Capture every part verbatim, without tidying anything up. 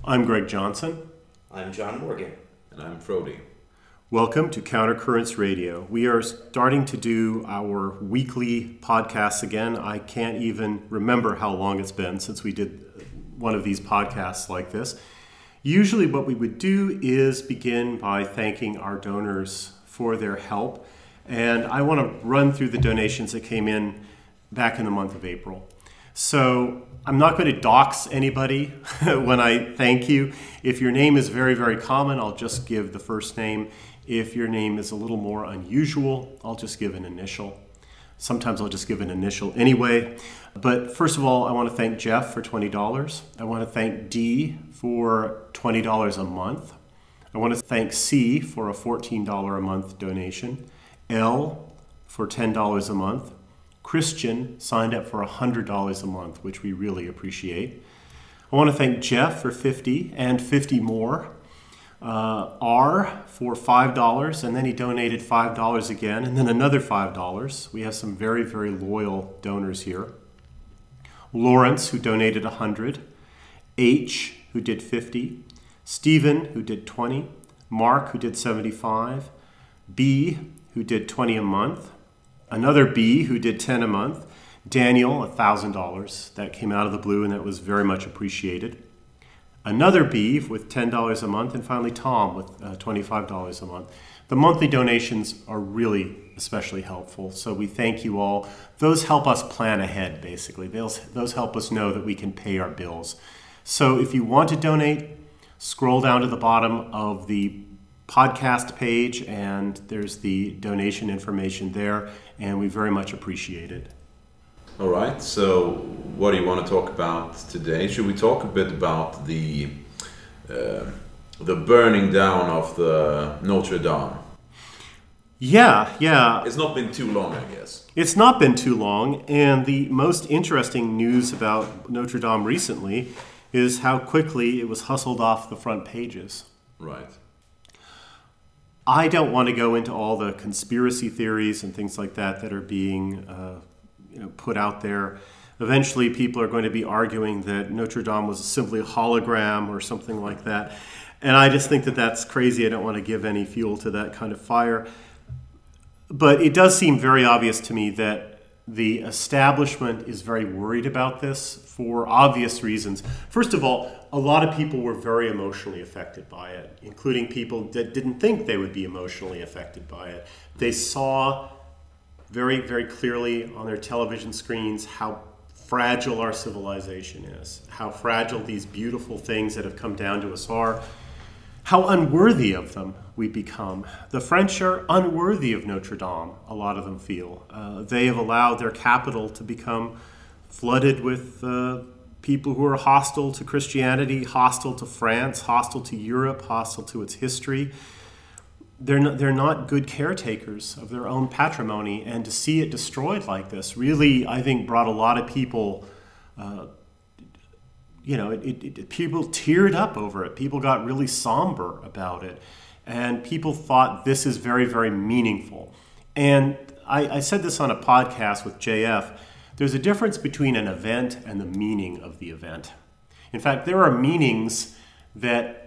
I'm Greg Johnson. I'm John Morgan. And I'm Frody. Welcome to Countercurrents Radio. We are starting to do our weekly podcasts again. I can't even remember how long it's been since we did one of these podcasts like this. Usually what we would do is begin by thanking our donors for their help. And I want to run through the donations that came in back in the month of April. So I'm not going to dox anybody when I thank you. If your name is very, very common, I'll just give the first name. If your name is a little more unusual, I'll just give an initial. Sometimes I'll just give an initial anyway. But first of all, I want to thank Jeff for twenty dollars. I want to thank D for twenty dollars a month. I want to thank C for a fourteen dollars a month donation. L for ten dollars a month. Christian signed up for one hundred dollars a month, which we really appreciate. I want to thank Jeff for fifty dollars and fifty more. Uh, R for five dollars, and then he donated five dollars again, and then another five dollars. We have some very, very loyal donors here. Lawrence, who donated one hundred dollars. H, who did fifty dollars. Stephen, who did twenty dollars. Mark, who did seventy-five dollars. B, who did twenty dollars a month. Another B who did ten dollars a month. Daniel, one thousand dollars. That came out of the blue and that was very much appreciated. Another B with ten dollars a month. And finally Tom with uh, twenty-five dollars a month. The monthly donations are really especially helpful. So we thank you all. Those help us plan ahead, basically. Those, those help us know that we can pay our bills. So if you want to donate, scroll down to the bottom of the podcast page, and there's the donation information there, and we very much appreciate it. All right, so what do you want to talk about today? Should we talk a bit about the uh, the burning down of the Notre Dame? Yeah, yeah. It's not been too long, I guess. It's not been too long, and the most interesting news about Notre Dame recently is how quickly it was hustled off the front pages. Right. I don't want to go into all the conspiracy theories and things like that that are being uh, you know, put out there. Eventually, people are going to be arguing that Notre Dame was simply a hologram or something like that. And I just think that that's crazy. I don't want to give any fuel to that kind of fire. But it does seem very obvious to me that the establishment is very worried about this for obvious reasons. First of all, a lot of people were very emotionally affected by it, including people that didn't think they would be emotionally affected by it. They saw very, very clearly on their television screens how fragile our civilization is, how fragile these beautiful things that have come down to us are, how unworthy of them we become. The French are unworthy of Notre Dame, a lot of them feel. Uh, they have allowed their capital to become flooded with uh, people who are hostile to Christianity, hostile to France, hostile to Europe, hostile to its history. They're not, they're not good caretakers of their own patrimony, and to see it destroyed like this really, I think, brought a lot of people, uh, you know, it, it, it, people teared up over it. People got really somber about it, and people thought this is very, very meaningful. And I, I said this on a podcast with J F. There's a difference between an event and the meaning of the event. In fact, there are meanings that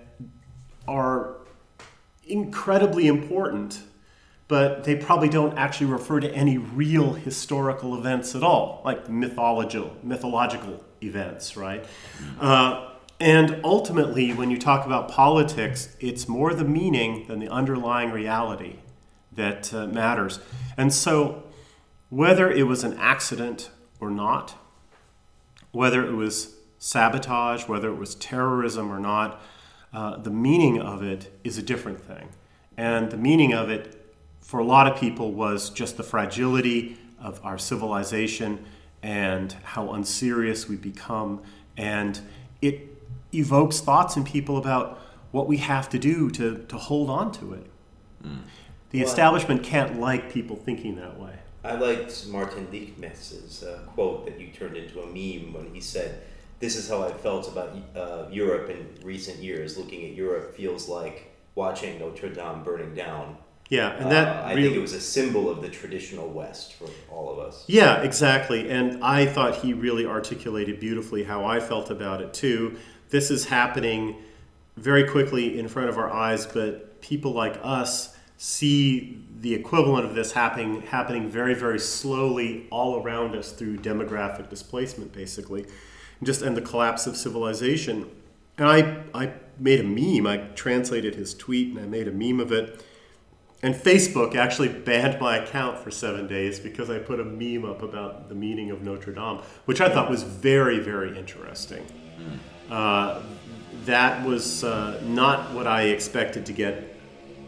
are incredibly important, but they probably don't actually refer to any real historical events at all, like mythological, mythological events, right? Uh, and ultimately, when you talk about politics, it's more the meaning than the underlying reality that uh, matters. And so, whether it was an accident or not, whether it was sabotage, whether it was terrorism or not, uh, the meaning of it is a different thing. And the meaning of it, for a lot of people, was just the fragility of our civilization and how unserious we become. And it evokes thoughts in people about what we have to do to, to hold on to it. Mm. The well, establishment can't like people thinking that way. I liked Martin Lichtmess's uh, quote that you turned into a meme when he said, "This is how I felt about uh, Europe in recent years. Looking at Europe feels like watching Notre Dame burning down." Yeah, and that uh, I really, think it was a symbol of the traditional West for all of us. Yeah, exactly. And I thought he really articulated beautifully how I felt about it too. this is happening very quickly in front of our eyes, but people like us see the equivalent of this happening happening very, very slowly all around us through demographic displacement, basically, just and the collapse of civilization. And I, I made a meme. I translated his tweet and I made a meme of it. And Facebook actually banned my account for seven days because I put a meme up about the meaning of Notre Dame, which I thought was very, very interesting. Mm. Uh, that was uh, not what I expected to get,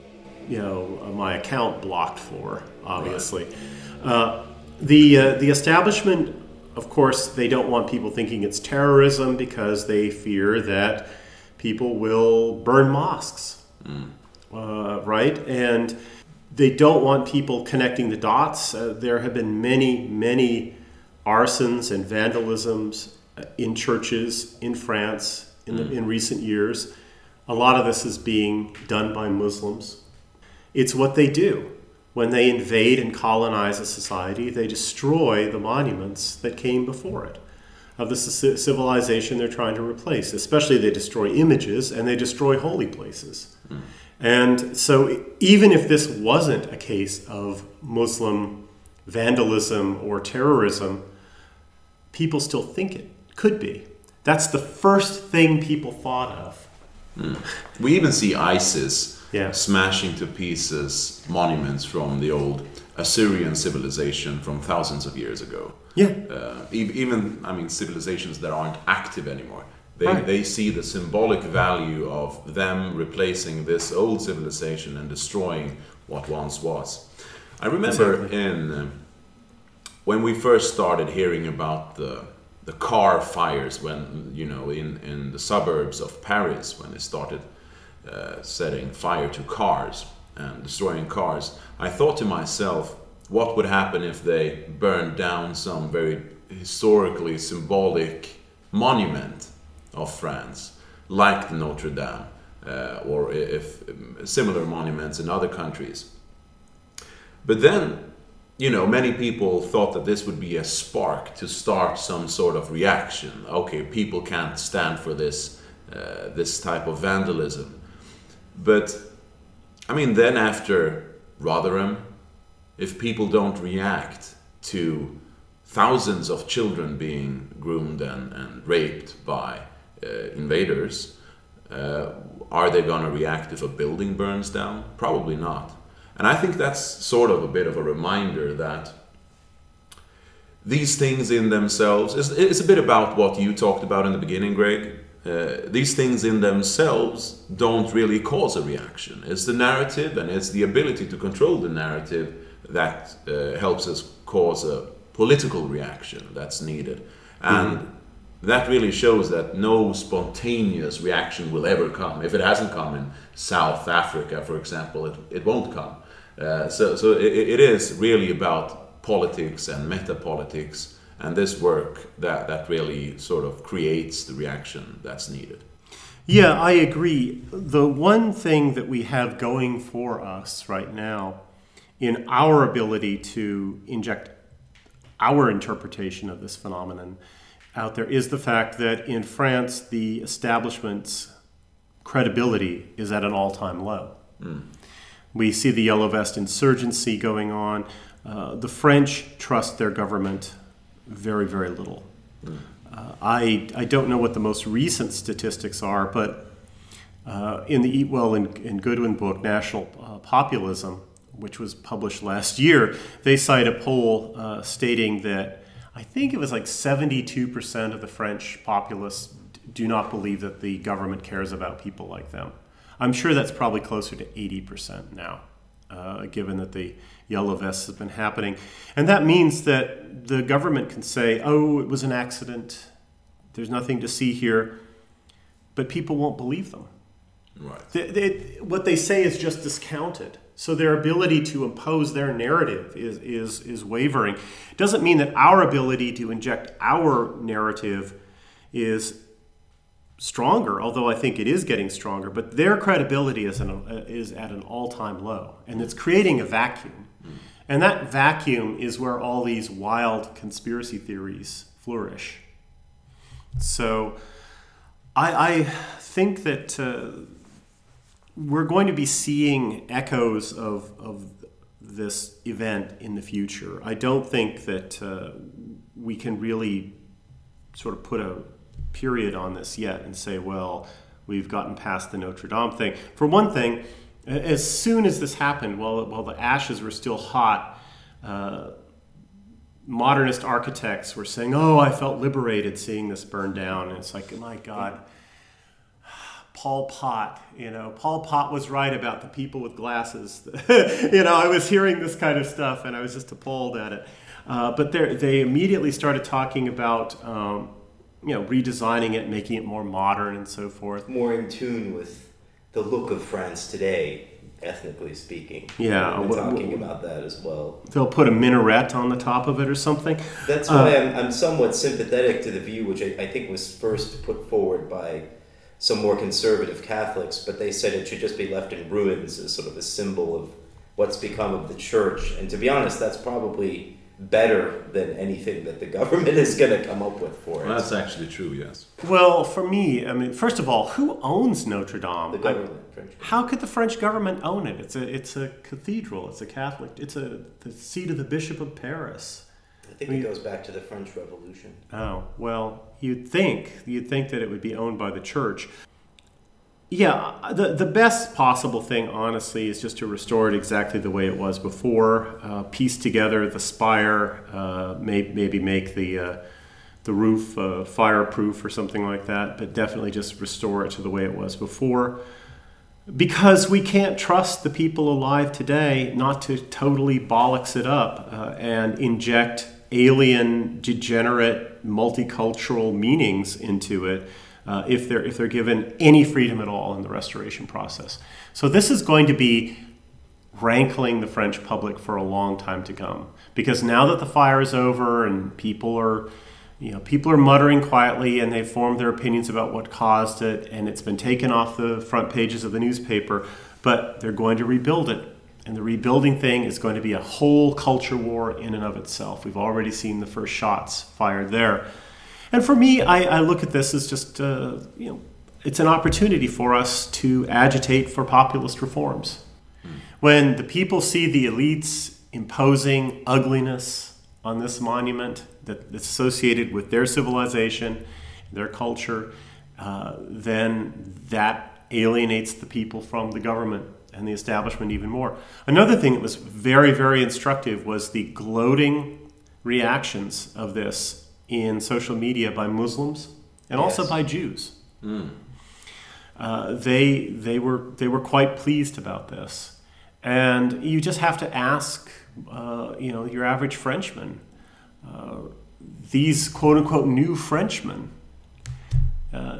you know, uh, my account blocked for, obviously. Right. Uh, the uh, the establishment, of course, they don't want people thinking it's terrorism because they fear that people will burn mosques, mm. uh, right? And they don't want people connecting the dots. Uh, there have been many, many arsons and vandalisms in churches in France in, the, in recent years. A lot of this is being done by Muslims. It's what they do. When they invade and colonize a society, they destroy the monuments that came before it, of the civilization they're trying to replace. Especially they destroy images and they destroy holy places. Mm. And so even if this wasn't a case of Muslim vandalism or terrorism, people still think it could be. That's the first thing people thought of. Mm. We even see ISIS yeah. smashing to pieces monuments from the old Assyrian civilization from thousands of years ago. Yeah. Uh, even, I mean, civilizations that aren't active anymore. They, right. they see the symbolic value of them replacing this old civilization and destroying what once was. I remember exactly. in uh, when we first started hearing about the the car fires, when you know in, in the suburbs of Paris, when they started uh, setting fire to cars and destroying cars, I thought to myself, what would happen if they burned down some very historically symbolic monument of France, like the Notre Dame, uh, or if um, similar monuments in other countries. But then, you know, many people thought that this would be a spark to start some sort of reaction. Okay, people can't stand for this, uh, this type of vandalism. But, I mean, then after Rotherham, if people don't react to thousands of children being groomed and, and raped by Uh, invaders, uh, are they going to react if a building burns down? Probably not. And I think that's sort of a bit of a reminder that these things in themselves, it's, it's a bit about what you talked about in the beginning, Greg. Uh, these things in themselves don't really cause a reaction. It's the narrative and it's the ability to control the narrative that uh, helps us cause a political reaction that's needed. And mm-hmm. that really shows that no spontaneous reaction will ever come. If it hasn't come in South Africa, for example, it, it won't come. Uh, so so it, it is really about politics and meta-politics and this work that, that really sort of creates the reaction that's needed. Yeah, I agree. The one thing that we have going for us right now in our ability to inject our interpretation of this phenomenon out there is the fact that in France, the establishment's credibility is at an all-time low. Mm. We see the Yellow Vest insurgency going on. Uh, the French trust their government very, very little. Mm. Uh, I I don't know what the most recent statistics are, but uh, in the Eat Well and, and Goodwin book, National uh, Populism, which was published last year, they cite a poll uh, stating that I think it was like seventy-two percent of the French populace do not believe that the government cares about people like them. I'm sure that's probably closer to eighty percent now, uh, given that the Yellow Vests has been happening. And that means that the government can say, oh, it was an accident, there's nothing to see here, but people won't believe them. Right. They, they, what they say is just discounted. So their ability to impose their narrative is, is, is wavering. It doesn't mean that our ability to inject our narrative is stronger, although I think it is getting stronger. But their credibility is, an, is at an all-time low, and it's creating a vacuum. Mm. And that vacuum is where all these wild conspiracy theories flourish. So I, I think that uh, we're going to be seeing echoes of, of this event in the future. I don't think that uh, we can really sort of put a period on this yet and say, well, we've gotten past the Notre Dame thing. For one thing, as soon as this happened, while, while the ashes were still hot, uh, modernist architects were saying, oh, I felt liberated seeing this burn down. And it's like, oh my God, Paul Pot, you know, Paul Pot was right about the people with glasses. You know, I was hearing this kind of stuff and I was just appalled at it. Uh, but they immediately started talking about, um, you know, redesigning it, making it more modern and so forth. More in tune with the look of France today, ethnically speaking. Yeah. We've been talking about that as well. They'll put a minaret on the top of it or something. That's why uh, I'm, I'm somewhat sympathetic to the view, which I, I think was first put forward by some more conservative Catholics, but they said it should just be left in ruins as sort of a symbol of what's become of the church. And to be honest, that's probably better than anything that the government is going to come up with for it. Well, that's actually true, yes. Well, for me, I mean, first of all, who owns Notre Dame? The government. I, French government. How could the French government own it? It's a it's a cathedral. It's a Catholic. It's a the seat of the Bishop of Paris. I think I mean, it goes back to the French Revolution. Oh, well, you'd think you'd think that it would be owned by the church. Yeah, the the best possible thing, honestly, is just to restore it exactly the way it was before. Uh, piece together the spire, uh, may, maybe make the uh, the roof uh, fireproof or something like that, but definitely just restore it to the way it was before. Because we can't trust the people alive today not to totally bollocks it up uh, and inject alien, degenerate, multicultural meanings into it. Uh, if they're if they're given any freedom at all in the restoration process. So this is going to be rankling the French public for a long time to come. Because now that the fire is over and people are, you know, people are muttering quietly and they've formed their opinions about what caused it, and it's been taken off the front pages of the newspaper, but they're going to rebuild it. And the rebuilding thing is going to be a whole culture war in and of itself. We've already seen the first shots fired there. And for me, I, I look at this as just, uh, you know, it's an opportunity for us to agitate for populist reforms. Mm. When the people see the elites imposing ugliness on this monument that, that's associated with their civilization, their culture, uh, then that alienates the people from the government and the establishment even more. Another thing that was very, very instructive was the gloating reactions of this in social media by Muslims and also yes. by Jews. Mm. Uh, they they were they were quite pleased about this, and you just have to ask, uh, you know, your average Frenchman, uh, these quote unquote new Frenchmen, uh,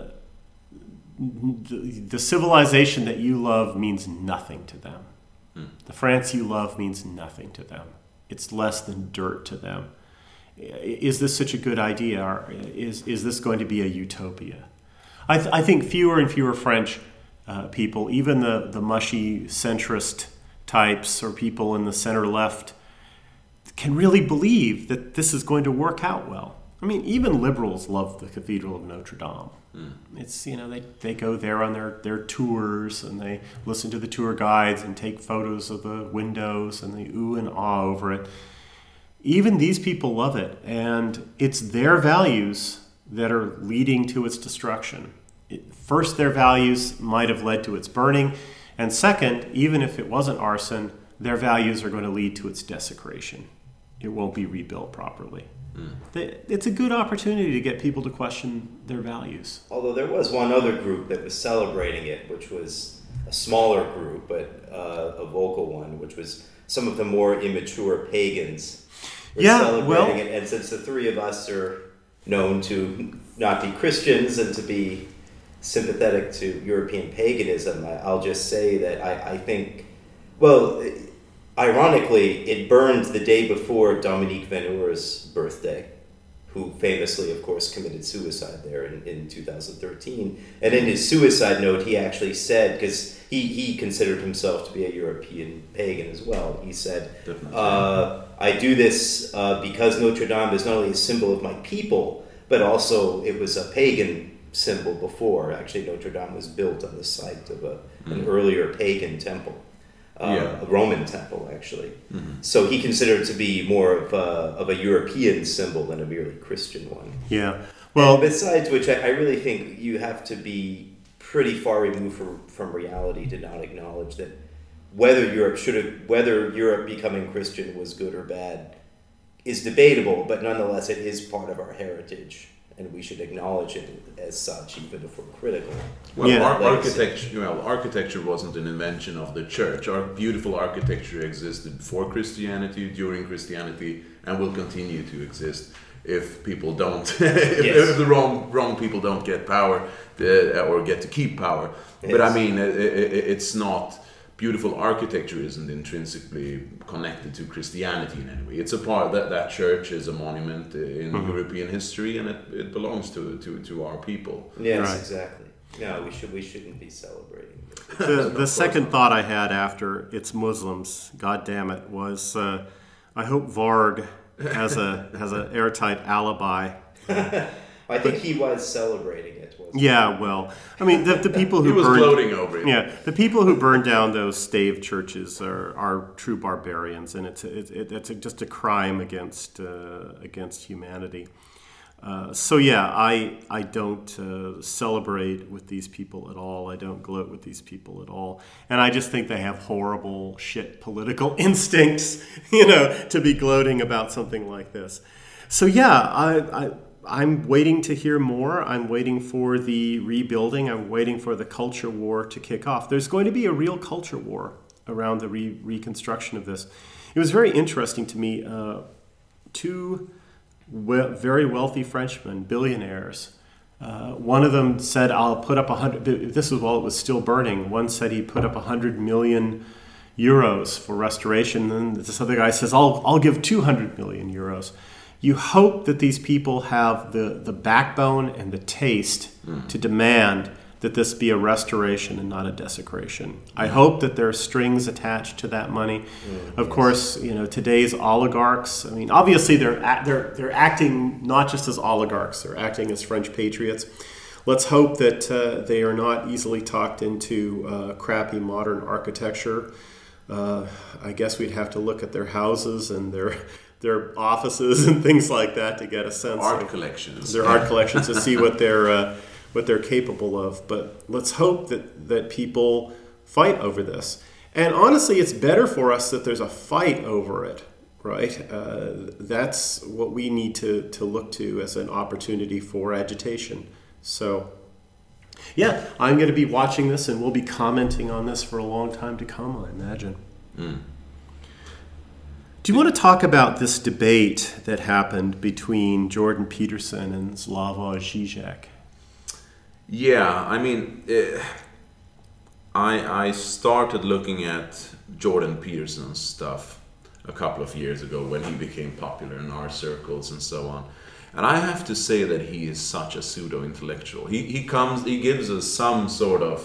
the, the civilization that you love means nothing to them. Mm. The France you love means nothing to them. It's less than dirt to them. Is this such a good idea? Or is is this going to be a utopia? I, th- I think fewer and fewer French uh, people, even the, the mushy centrist types or people in the center-left, can really believe that this is going to work out well. I mean, even liberals love the Cathedral of Notre Dame. Mm. It's, you know, they, they go there on their, their tours and they listen to the tour guides and take photos of the windows and they ooh and ah over it. Even these people love it, and it's their values that are leading to its destruction. It, first, their values might have led to its burning, and second, even if it wasn't arson, their values are going to lead to its desecration. It won't be rebuilt properly. Mm. They, it's a good opportunity to get people to question their values. Although there was one other group that was celebrating it, which was a smaller group, but uh, a vocal one, which was some of the more immature pagans. We're yeah, celebrating well, it, and since the three of us are known to not be Christians and to be sympathetic to European paganism, I, I'll just say that I, I think, well, ironically, it burned the day before Dominique Veneur's birthday, who famously, of course, committed suicide there in, in two thousand thirteen. And in his suicide note, he actually said, because he, he considered himself to be a European pagan as well, he said, uh, I do this uh, because Notre Dame is not only a symbol of my people, but also it was a pagan symbol before. Actually, Notre Dame was built on the site of a, an earlier pagan temple, uh, Yeah. a Roman temple, actually. Mm-hmm. So he considered it to be more of a, of a European symbol than a merely Christian one. Yeah. Well, And besides which, I, I really think you have to be pretty far removed from, from reality to not acknowledge that whether Europe should have, whether Europe becoming Christian was good or bad is debatable, but nonetheless it is part of our heritage, and we should acknowledge it as such, even if we're critical. Well, Yeah. ar- architecture. Well, architecture wasn't an invention of the church. Our beautiful architecture existed before Christianity, during Christianity, and will continue to exist if people don't, if, Yes. if the wrong wrong people don't get power uh, or get to keep power. But I Yes. mean, it, it, it's not. Beautiful architecture isn't intrinsically connected to Christianity in any way. It's a part that that church is a monument in Mm-hmm. European history, and it, it belongs to to to our people. Yes, Right. exactly. No, we should we shouldn't be celebrating. the, the second thought I had after it's Muslims, God damn it, was uh, I hope Varg has a has an airtight alibi. I think he was celebrating it. Wasn't Yeah, well, I mean, the, the people who He was burned, gloating over it. yeah, the people who burned down those stave churches are, are true barbarians, and it's it, it, it's just a crime against uh, against humanity. Uh, so yeah, I I don't uh, celebrate with these people at all. I don't gloat with these people at all, and I just think they have horrible shit political instincts, you know, to be gloating about something like this. So yeah, I. I I'm waiting to hear more. I'm waiting for the rebuilding. I'm waiting for the culture war to kick off. There's going to be a real culture war around the re- reconstruction of this. It was very interesting to me. Uh, two we- very wealthy Frenchmen, billionaires. Uh, one of them said, "I'll put up a hundred." This was while it was still burning. One said he put up a hundred million euros for restoration. And this other guy says, "I'll I'll give two hundred million euros." You hope that these people have the, the backbone and the taste mm. to demand that this be a restoration and not a desecration. I hope that there are strings attached to that money. Mm, of yes. course, you know, today's oligarchs, I mean, obviously they're they're they're acting not just as oligarchs, they're acting as French patriots. Let's hope that uh, they are not easily talked into uh, crappy modern architecture. Uh, I guess we'd have to look at their houses and their their offices and things like that to get a sense art of collections. Their art collections to see what they're uh, what they're capable of. But let's hope that that people fight over this. And honestly, it's better for us that there's a fight over it, right? Uh, that's what we need to to look to as an opportunity for agitation. So, yeah, I'm going to be watching this, and we'll be commenting on this for a long time to come, I imagine. Mm. Do you want to talk about this debate that happened between Jordan Peterson and Slavoj Žižek? Yeah, I mean, it, I I started looking at Jordan Peterson's stuff a couple of years ago when he became popular in our circles and so on. And I have to say that he is such a pseudo-intellectual. He he comes, he gives us some sort of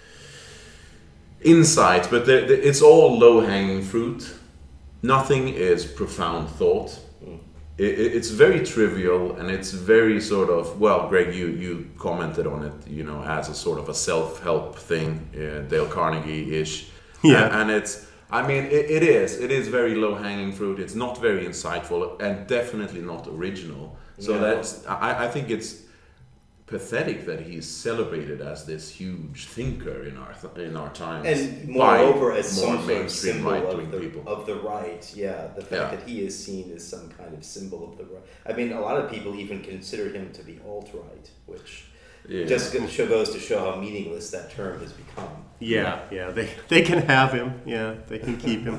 insight, but there, there, it's all low-hanging fruit. Nothing is profound thought. Mm. It, it, it's very trivial, and it's very sort of, well, Greg, you, you commented on it, you know, as a sort of a self-help thing, uh, Dale Carnegie-ish. Yeah. And, and it's, I mean, it, it is. It is very low-hanging fruit. It's not very insightful, and definitely not original. So yeah. that's, I, I think it's pathetic that he's celebrated as this huge thinker in our th- in our times, and moreover as more some sort of mainstream symbol right-wing of the, people. of the right. Yeah, the fact Yeah. that he is seen as some kind of symbol of the right. I mean, a lot of people even consider him to be alt-right, which Yeah. just goes to show how meaningless that term has become. Yeah, yeah, they they can have him. Yeah, they can keep him.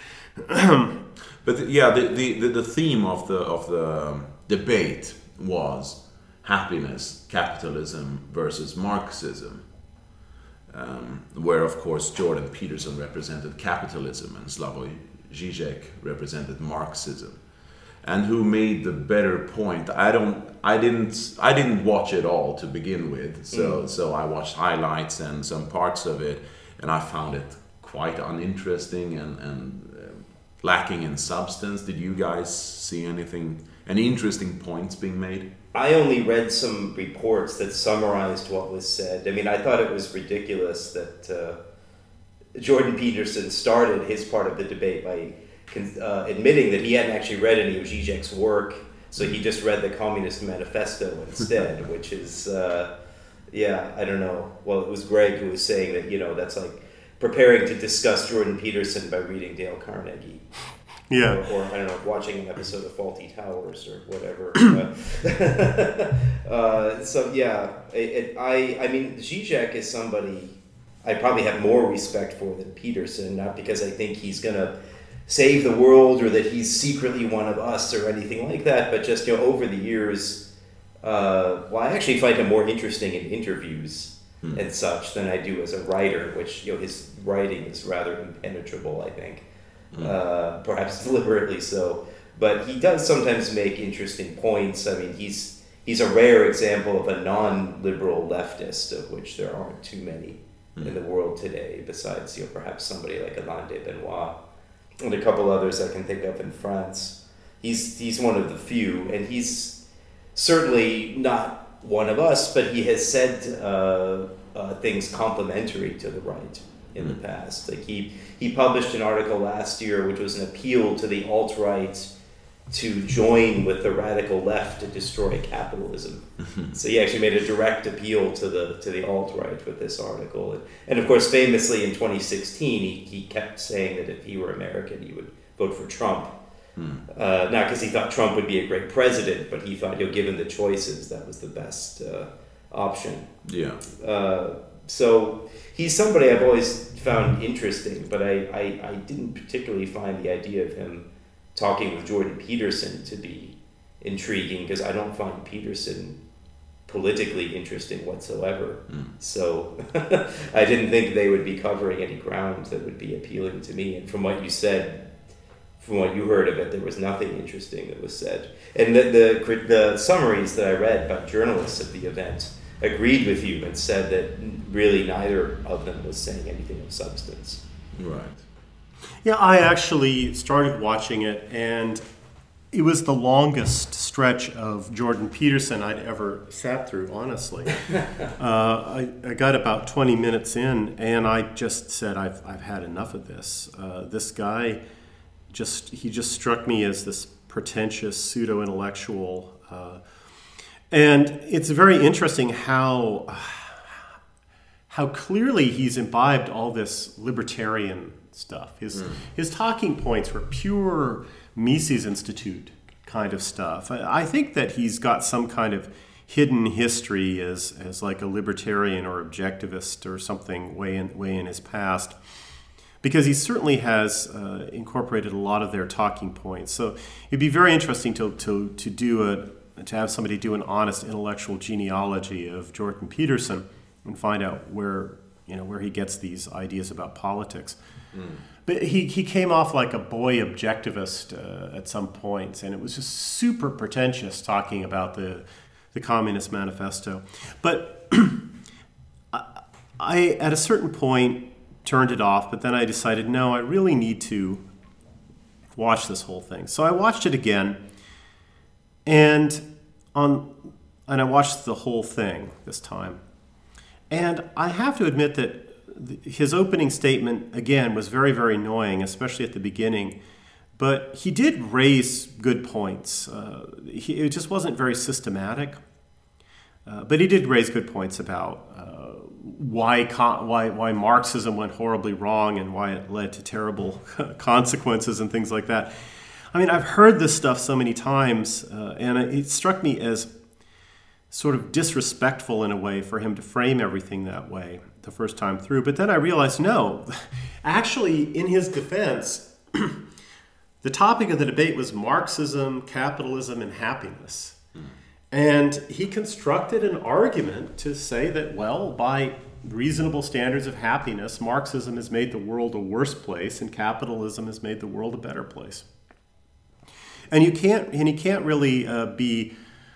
But the, yeah, the, the, the, the theme of the of the um, debate was happiness, capitalism versus Marxism, um, where of course Jordan Peterson represented capitalism and Slavoj Žižek represented Marxism, and who made the better point. I don't, I didn't, I didn't watch it all to begin with, so mm. so I watched highlights and some parts of it, and I found it quite uninteresting and and uh, lacking in substance. Did you guys see anything? any interesting points being made? I only read some reports that summarized what was said. I mean, I thought it was ridiculous that uh, Jordan Peterson started his part of the debate by uh, admitting that he hadn't actually read any of Zizek's work, so he just read the Communist Manifesto instead, which is, uh, yeah, I don't know. Well, it was Greg who was saying that, you know, that's like preparing to discuss Jordan Peterson by reading Dale Carnegie. Yeah. Or, or, I don't know, watching an episode of Fawlty Towers or whatever. uh, so, yeah, it, it, I I mean, Zizek is somebody I probably have more respect for than Peterson, not because I think he's going to save the world or that he's secretly one of us or anything like that, but just, you know, over the years, uh, well, I actually find him more interesting in interviews hmm. and such than I do as a writer, which, you know, his writing is rather impenetrable, I think. Uh, perhaps deliberately so, but he does sometimes make interesting points. I mean, he's he's a rare example of a non-liberal leftist, of which there aren't too many mm. in the world today, besides, you know, perhaps somebody like Alain de Benoit and a couple others I can think of in France. He's he's one of the few, and he's certainly not one of us, but he has said uh, uh, things complimentary to the right in the past. Like he he published an article last year which was an appeal to the alt-right to join with the radical left to destroy capitalism. So he actually made a direct appeal to the to the alt-right with this article. And, and of course, famously in twenty sixteen, he, he kept saying that if he were American, he would vote for Trump. Hmm. Uh, not because he thought Trump would be a great president, but he thought, you know, given the choices, that was the best uh, option. Yeah. Uh, so he's somebody I've always found interesting, but I, I, I didn't particularly find the idea of him talking with Jordan Peterson to be intriguing, because I don't find Peterson politically interesting whatsoever. Mm. So I didn't think they would be covering any ground that would be appealing to me. And from what you said, from what you heard of it, there was nothing interesting that was said. And the the, the summaries that I read by journalists of the event agreed with you and said that really neither of them was saying anything of substance. Right. Yeah, I actually started watching it, and it was the longest stretch of Jordan Peterson I'd ever sat through, honestly. uh, I, I got about twenty minutes in, and I just said, I've I've had enough of this. Uh, this guy, just he just struck me as this pretentious pseudo-intellectual. Uh, and it's very interesting how how clearly he's imbibed all this libertarian stuff. His mm. his talking points were pure Mises Institute kind of stuff. I, I think that he's got some kind of hidden history as as like a libertarian or objectivist or something way in way in his past, because he certainly has uh, incorporated a lot of their talking points. So it'd be very interesting to to to do a to have somebody do an honest intellectual genealogy of Jordan Peterson and find out where you know where he gets these ideas about politics. Mm. But he, he came off like a boy objectivist uh, at some points, and it was just super pretentious talking about the the Communist Manifesto. But I, I, at a certain point, turned it off, but then I decided, no, I really need to watch this whole thing. So I watched it again, and on and I watched the whole thing this time. And I have to admit that his opening statement, again, was very, very annoying, especially at the beginning. But he did raise good points. Uh, he, it just wasn't very systematic. Uh, but he did raise good points about uh, why, con- why why Marxism went horribly wrong and why it led to terrible consequences and things like that. I mean, I've heard this stuff so many times, uh, and it struck me as sort of disrespectful in a way for him to frame everything that way the first time through. But then I realized, no, actually, in his defense, the topic of the debate was Marxism, capitalism, and happiness. Mm. And he constructed an argument to say that, well, by reasonable standards of happiness, Marxism has made the world a worse place and capitalism has made the world a better place. And you can't, and he can't really uh, be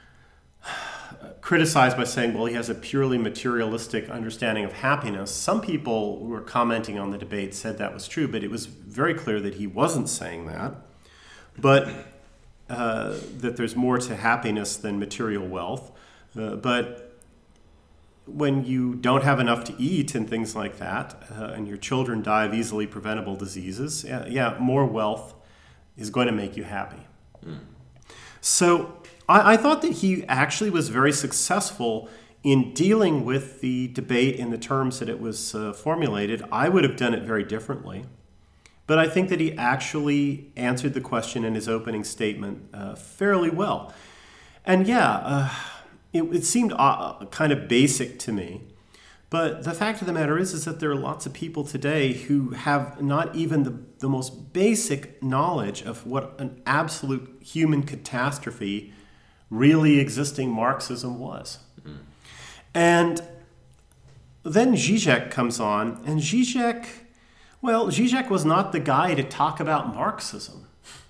criticized by saying, well, he has a purely materialistic understanding of happiness. Some people who were commenting on the debate said that was true, but it was very clear that he wasn't saying that. But uh, that there's more to happiness than material wealth, uh, but when you don't have enough to eat and things like that, uh, and your children die of easily preventable diseases, yeah, yeah more wealth is going to make you happy. Mm. So I, I thought that he actually was very successful in dealing with the debate in the terms that it was uh, formulated. I would have done it very differently. But I think that he actually answered the question in his opening statement uh, fairly well. And yeah, uh, it, it seemed uh, kind of basic to me. But the fact of the matter is, is that there are lots of people today who have not even the, the most basic knowledge of what an absolute human catastrophe really existing Marxism was. Mm. And then Zizek comes on, and Zizek, well, Zizek was not the guy to talk about Marxism.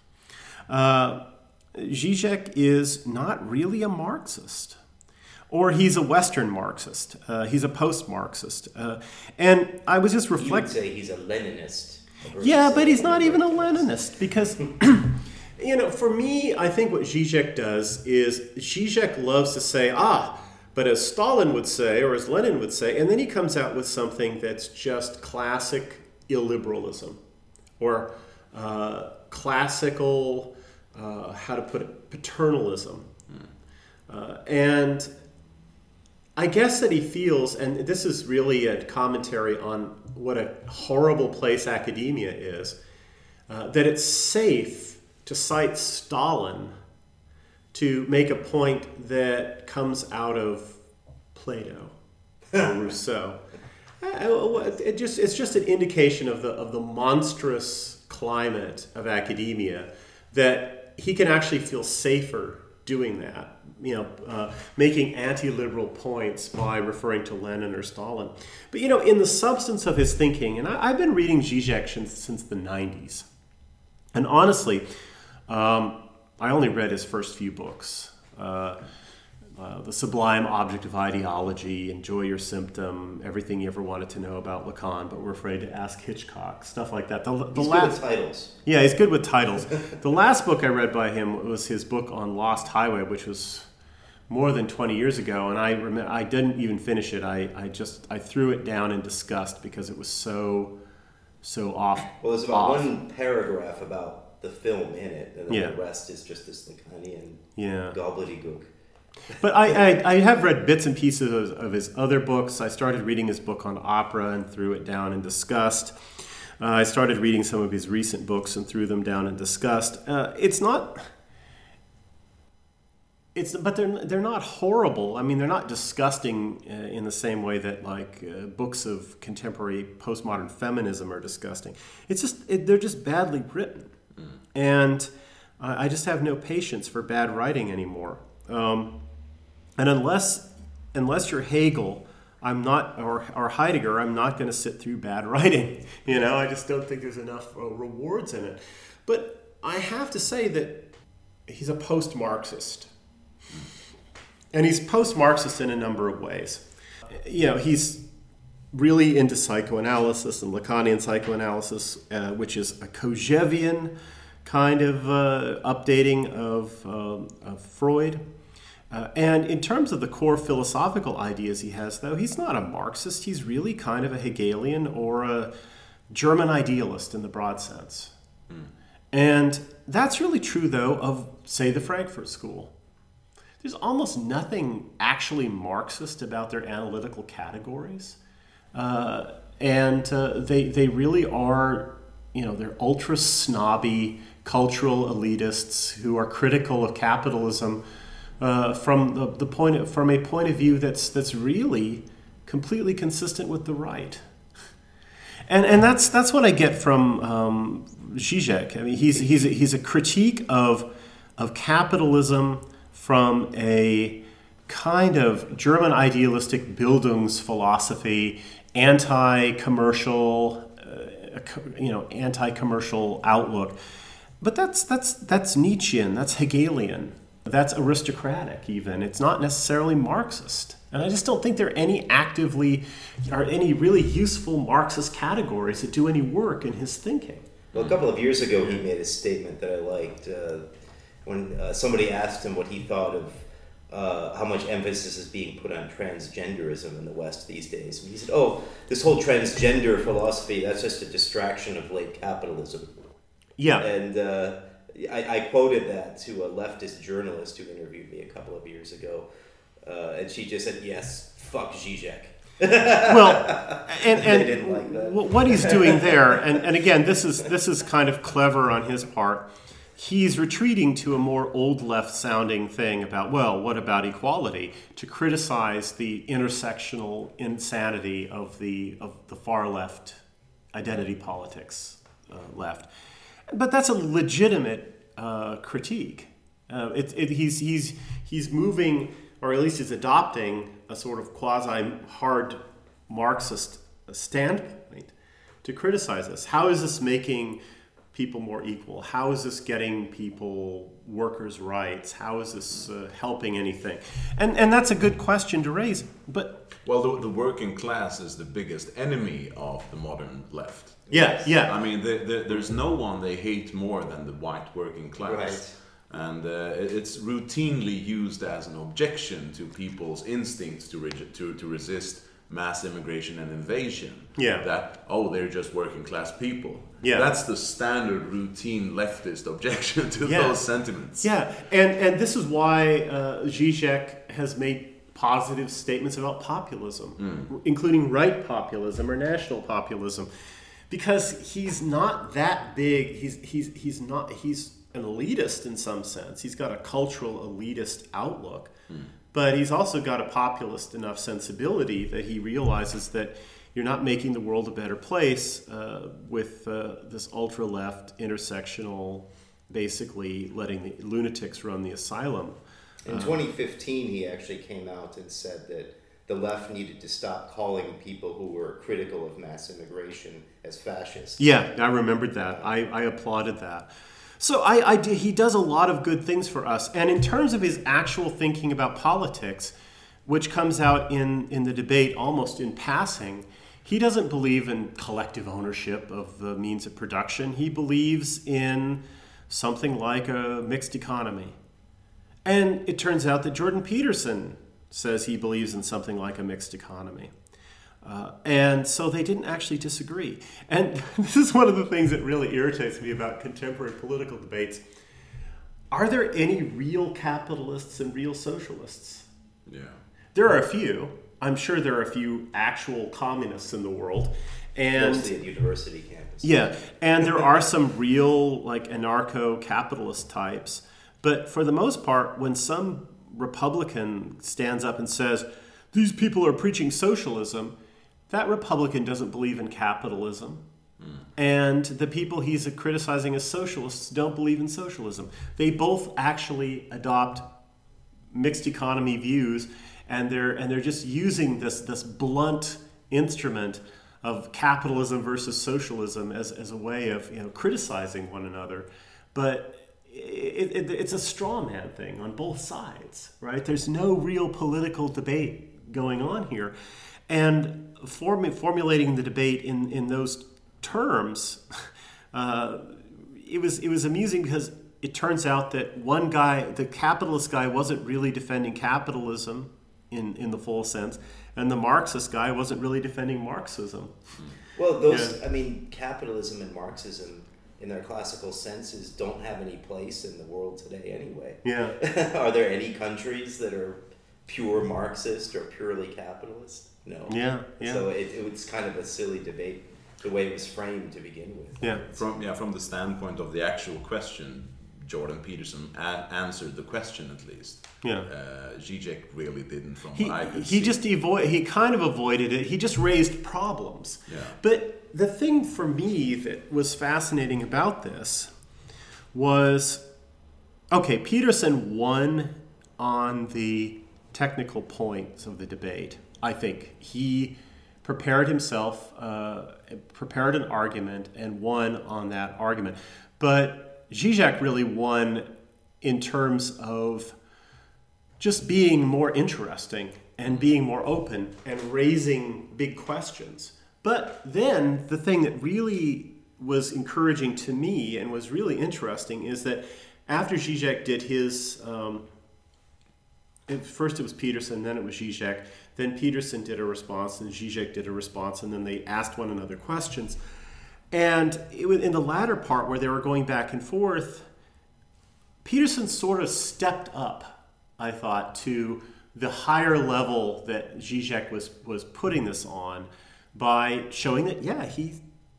Uh, Zizek is not really a Marxist. Or he's a Western Marxist. Uh, he's a post-Marxist. Uh, and I was just reflecting... You would say he's a Leninist. Yeah, but he's not even a Leninist, because... You know, for me, I think what Zizek does is Zizek loves to say, ah, but as Stalin would say, or as Lenin would say, and then he comes out with something that's just classic illiberalism, or uh, classical, uh, how to put it, paternalism. Mm. Uh, and I guess that he feels, and this is really a commentary on what a horrible place academia is, uh, that it's safe to cite Stalin to make a point that comes out of Plato or Rousseau. It just, it's just an indication of the of the monstrous climate of academia that he can actually feel safer doing that, you know, uh, making anti-liberal points by referring to Lenin or Stalin. But, you know, in the substance of his thinking, and I, I've been reading Zizek since, since the nineties, and honestly, um, I only read his first few books. Uh, uh, The Sublime Object of Ideology, Enjoy Your Symptom, Everything You Ever Wanted to Know About Lacan, but We're Afraid to Ask Hitchcock, stuff like that. The, the he's last, good with titles. Yeah, he's good with titles. The last book I read by him was his book on Lost Highway, which was more than twenty years ago, and I rem- I didn't even finish it. I, I just I threw it down in disgust because it was so, so off. Well, there's about off. one paragraph about the film in it, and then yeah. the rest is just this Lacanian yeah. gobbledygook. But I, I, I have read bits and pieces of, of his other books. I started reading his book on opera and threw it down in disgust. Uh, I started reading some of his recent books and threw them down in disgust. Uh, it's not... It's, but they're they're not horrible. I mean, they're not disgusting uh, in the same way that like uh, books of contemporary postmodern feminism are disgusting. It's just it, they're just badly written. And uh, I just have no patience for bad writing anymore. Um, and unless unless you're Hegel, I'm not, or, or Heidegger, I'm not going to sit through bad writing. You know, I just don't think there's enough uh, rewards in it. But I have to say that he's a post-Marxist. And he's post-Marxist in a number of ways. You know, he's really into psychoanalysis and Lacanian psychoanalysis, uh, which is a Kojevian kind of uh, updating of, um, of Freud. Uh, and in terms of the core philosophical ideas he has, though, he's not a Marxist. He's really kind of a Hegelian or a German idealist in the broad sense. Mm. And that's really true, though, of, say, the Frankfurt School. There's almost nothing actually Marxist about their analytical categories. Uh, and uh, they they really are, you know, they're ultra snobby cultural elitists who are critical of capitalism uh, from the, the point of, from a point of view that's that's really completely consistent with the right. And and that's that's what I get from um, Zizek. I mean, he's he's a, he's a critique of of capitalism from a kind of German idealistic Bildungs philosophy, anti-commercial, uh, you know, anti-commercial outlook. But that's that's that's Nietzschean, that's Hegelian, that's aristocratic even. It's not necessarily Marxist. And I just don't think there are any actively, or any really useful Marxist categories that do any work in his thinking. Well, a couple of years ago, he made a statement that I liked. Uh, when uh, somebody asked him what he thought of uh, how much emphasis is being put on transgenderism in the West these days. And he said, oh, this whole transgender philosophy, that's just a distraction of late capitalism. Yeah. And uh, I, I quoted that to a leftist journalist who interviewed me a couple of years ago. Uh, and she just said, yes, fuck Zizek. Well, and, and They didn't like that. what he's doing there, and, and again, this is this is kind of clever on his part. He's retreating to a more old left sounding thing about, well, what about equality? To criticize the intersectional insanity of the of the far left identity politics uh, left. But that's a legitimate uh, critique. Uh, it, it, he's he's he's moving, or at least he's adopting, a sort of quasi-hard Marxist standpoint to criticize us. How is this making people more equal? How is this getting people workers' rights? How is this uh, helping anything? And and that's a good question to raise. But Well, the, the working class is the biggest enemy of the modern left. yeah, yeah. I mean, the, the, there's no one they hate more than the white working class. Right. And uh, it- it's routinely used as an objection to people's instincts to, regi- to, to resist mass immigration and invasion. Yeah. That, oh, they're just working class people. Yeah. That's the standard routine leftist objection to Yeah. those sentiments. Yeah, and, and this is why uh, Zizek has made positive statements about populism, including right populism or national populism, because he's not that big. He's he's he's not he's an elitist in some sense. He's got a cultural elitist outlook, but he's also got a populist enough sensibility that he realizes that you're not making the world a better place uh, with uh, this ultra left intersectional, basically letting the lunatics run the asylum. In twenty fifteen, he actually came out and said that the left needed to stop calling people who were critical of mass immigration as fascists. Yeah, I remembered that. I, I applauded that. So I, I did, he does a lot of good things for us. And in terms of his actual thinking about politics, which comes out in, in the debate almost in passing, he doesn't believe in collective ownership of the means of production. He believes in something like a mixed economy. And it turns out that Jordan Peterson says he believes in something like a mixed economy. Uh, and so they didn't actually disagree. And this is one of the things that really irritates me about contemporary political debates. Are there any real capitalists and real socialists? Yeah. There are a few. I'm sure there are a few actual communists in the world. And Mostly at university campus. yeah, and there are some real like anarcho-capitalist types. But for the most part, when some Republican stands up and says, these people are preaching socialism, that Republican doesn't believe in capitalism. Mm. And the people he's criticizing as socialists don't believe in socialism. They both actually adopt mixed economy views, and they're and they're just using this this blunt instrument of capitalism versus socialism as, as a way of you know criticizing one another. But It, it, it's a straw man thing on both sides, right? There's no real political debate going on here. And form, formulating the debate in, in those terms, uh, it was it was amusing because it turns out that one guy, the capitalist guy, wasn't really defending capitalism in, in the full sense, and the Marxist guy wasn't really defending Marxism. Well, those, Yeah. I mean, capitalism and Marxism, in their classical senses, don't have any place in the world today anyway. Yeah. Are there any countries that are pure Marxist or purely capitalist? No. Yeah, yeah. So it, it was kind of a silly debate, the way it was framed to begin with. Yeah. From yeah, from the standpoint of the actual question, Jordan Peterson a- answered the question at least. Yeah. Uh, Zizek really didn't, from He, what I could he see. just avoid he kind of avoided it. He just raised problems. Yeah. But the thing for me that was fascinating about this was, okay, Peterson won on the technical points of the debate. I think he prepared himself, uh, prepared an argument, and won on that argument. But Zizek really won in terms of just being more interesting and being more open and raising big questions. But then the thing that really was encouraging to me and was really interesting is that after Zizek did his, um, it, first it was Peterson, then it was Zizek, then Peterson did a response, and Zizek did a response, and then they asked one another questions. And it was in the latter part where they were going back and forth, Peterson sort of stepped up, I thought, to the higher level that Zizek was, was putting this on by showing that, yeah, he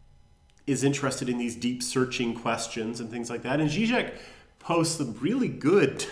is interested in these deep searching questions and things like that. And Zizek posed some really good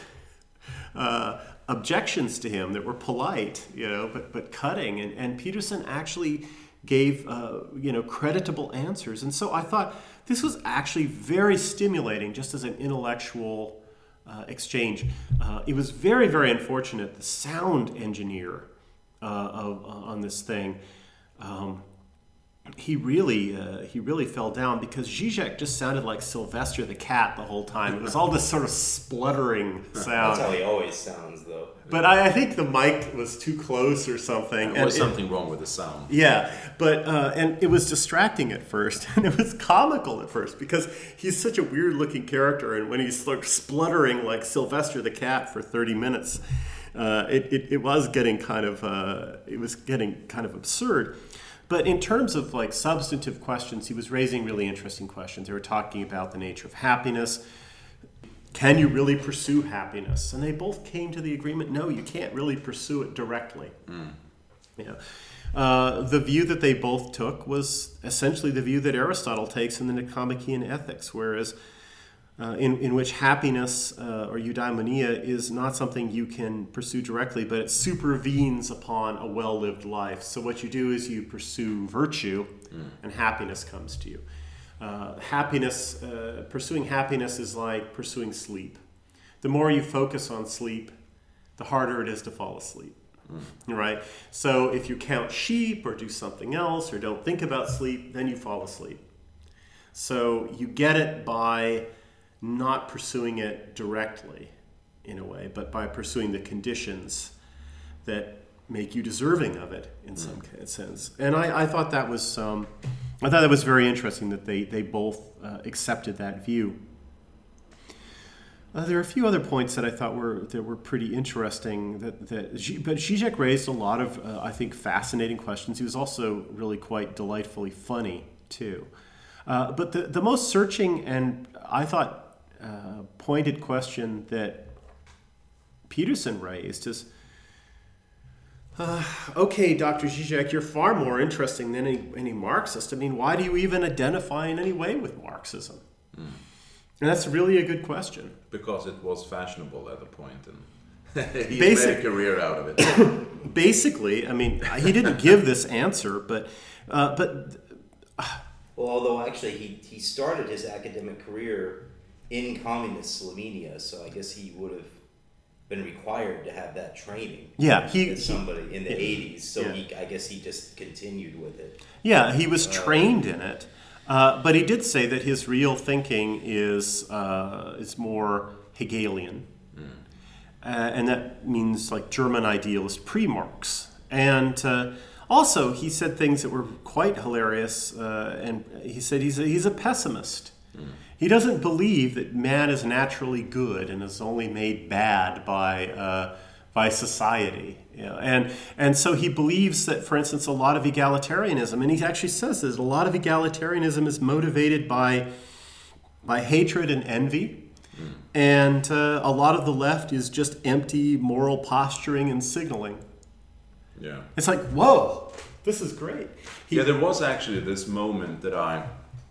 uh, objections to him that were polite, you know, but but cutting. And, and Peterson actually gave, uh, you know, creditable answers. And so I thought this was actually very stimulating just as an intellectual uh, exchange. Uh, it was very, very unfortunate. The sound engineer uh, of, uh, on this thing, um, he really uh, he really fell down because Zizek just sounded like Sylvester the cat the whole time. It was all this sort of spluttering sound. That's how he always sounds, though. But I, I think the mic was too close or something. There was and something it, wrong with the sound. Yeah, but uh, and it was distracting at first, and it was comical at first because he's such a weird-looking character, and when he's like spluttering like Sylvester the cat for thirty minutes, uh, it, it it was getting kind of uh, it was getting kind of absurd. But in terms of like substantive questions, he was raising really interesting questions. They were talking about the nature of happiness. Can you really pursue happiness? And they both came to the agreement, no, you can't really pursue it directly. Mm. Yeah. Uh, the view that they both took was essentially the view that Aristotle takes in the Nicomachean Ethics, whereas uh, in, in which happiness uh, or eudaimonia is not something you can pursue directly, but it supervenes upon a well-lived life. So what you do is you pursue virtue, mm. and happiness comes to you. Uh, happiness, uh, pursuing happiness is like pursuing sleep. The more you focus on sleep, the harder it is to fall asleep. Mm. Right? So if you count sheep or do something else or don't think about sleep, then you fall asleep. So you get it by not pursuing it directly in a way, but by pursuing the conditions that make you deserving of it in some mm. sense. And I, I thought that was um, I thought that was very interesting that they they both uh, accepted that view. Uh, there are a few other points that I thought were that were pretty interesting. That that but Zizek raised a lot of uh, I think fascinating questions. He was also really quite delightfully funny too. Uh, but the the most searching and I thought uh, pointed question that Peterson raised is, uh, okay, Doctor Zizek, you're far more interesting than any, any Marxist. I mean, why do you even identify in any way with Marxism? Mm. And that's really a good question. Because it was fashionable at the point, and he made a career out of it. Basically, I mean, he didn't give this answer, but uh, but. Uh, well, although actually he he started his academic career in communist Slovenia, so I guess he would have been required to have that training. Yeah, he as somebody he, in the eighties. So yeah. he, I guess he just continued with it. Yeah, he was uh, trained in it, uh, but he did say that his real thinking is uh, is more Hegelian, mm. uh, and that means like German idealist pre-Marx. And uh, also, he said things that were quite hilarious. Uh, and he said he's a, he's a pessimist. Mm. He doesn't believe that man is naturally good and is only made bad by uh, by society. You know? And and so he believes that, for instance, a lot of egalitarianism, and he actually says that a lot of egalitarianism is motivated by by hatred and envy, mm. and uh, a lot of the left is just empty moral posturing and signaling. Yeah, it's like, whoa, this is great. He, yeah, there was actually this moment that I.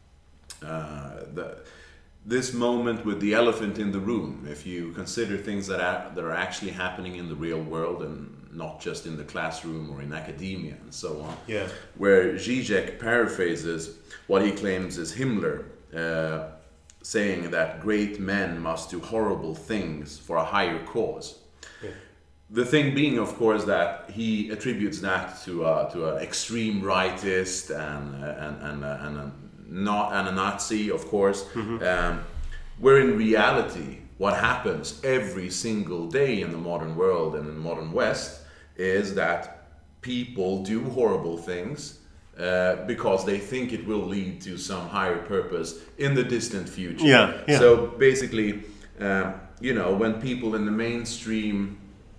Uh, the, this moment with the elephant in the room, if you consider things that are, that are actually happening in the real world and not just in the classroom or in academia and so on, yeah. where Zizek paraphrases what he claims is Himmler, uh, saying that great men must do horrible things for a higher cause. Yeah. The thing being, of course, that he attributes that to uh, to an extreme rightist and uh, and and, uh, and a not and a Nazi, of course, mm-hmm. um, where in reality what happens every single day in the modern world and in the modern West is that people do horrible things uh, because they think it will lead to some higher purpose in the distant future. Yeah, yeah. So basically, uh, you know, when people in the mainstream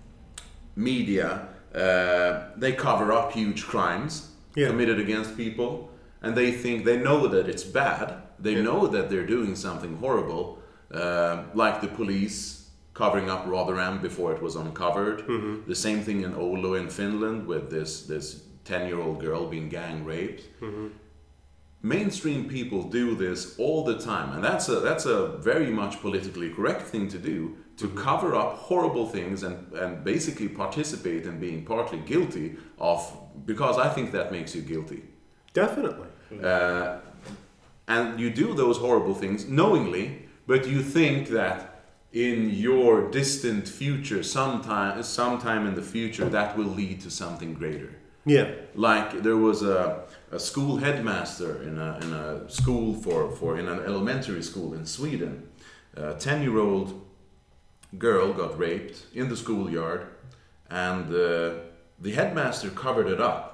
media, uh, they cover up huge crimes yeah. committed against people, and they think they know that it's bad. They yeah. know that they're doing something horrible, uh, like the police covering up Rotherham before it was uncovered. Mm-hmm. The same thing in Oulu in Finland with this this ten-year-old girl being gang raped. Mm-hmm. Mainstream people do this all the time, and that's a that's a very much politically correct thing to do, to mm-hmm. cover up horrible things and, and basically participate in being partly guilty of, because I think that makes you guilty. Definitely. Uh, and you do those horrible things knowingly, but you think that in your distant future, sometime sometime in the future, that will lead to something greater. Yeah. Like there was a, a school headmaster in a, in a school for, for in an elementary school in Sweden. A ten-year-old girl got raped in the schoolyard, and uh, the headmaster covered it up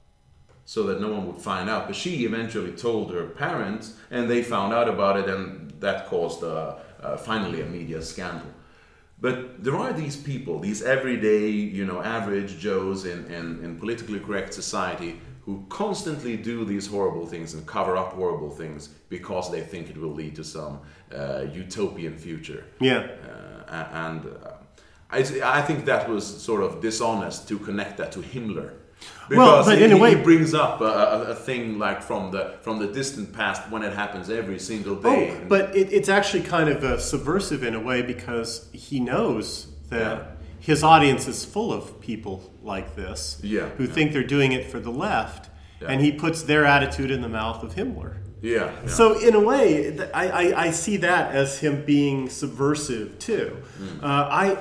so that no one would find out. But she eventually told her parents, and they found out about it, and that caused a, uh, finally a media scandal. But there are these people, these everyday, you know, average Joes in, in, in politically correct society who constantly do these horrible things and cover up horrible things because they think it will lead to some uh, utopian future. Yeah. Uh, and uh, I, I think that was sort of dishonest to connect that to Himmler. Because well, but in he, a way, he brings up a, a, a thing like from the from the distant past when it happens every single day. Oh, but it, it's actually kind of uh, subversive in a way, because he knows that yeah. his audience is full of people like this yeah, who yeah. think they're doing it for the left, yeah. and he puts their attitude in the mouth of Himmler. Yeah, yeah. So in a way, I, I, I see that as him being subversive too. Mm. Uh, I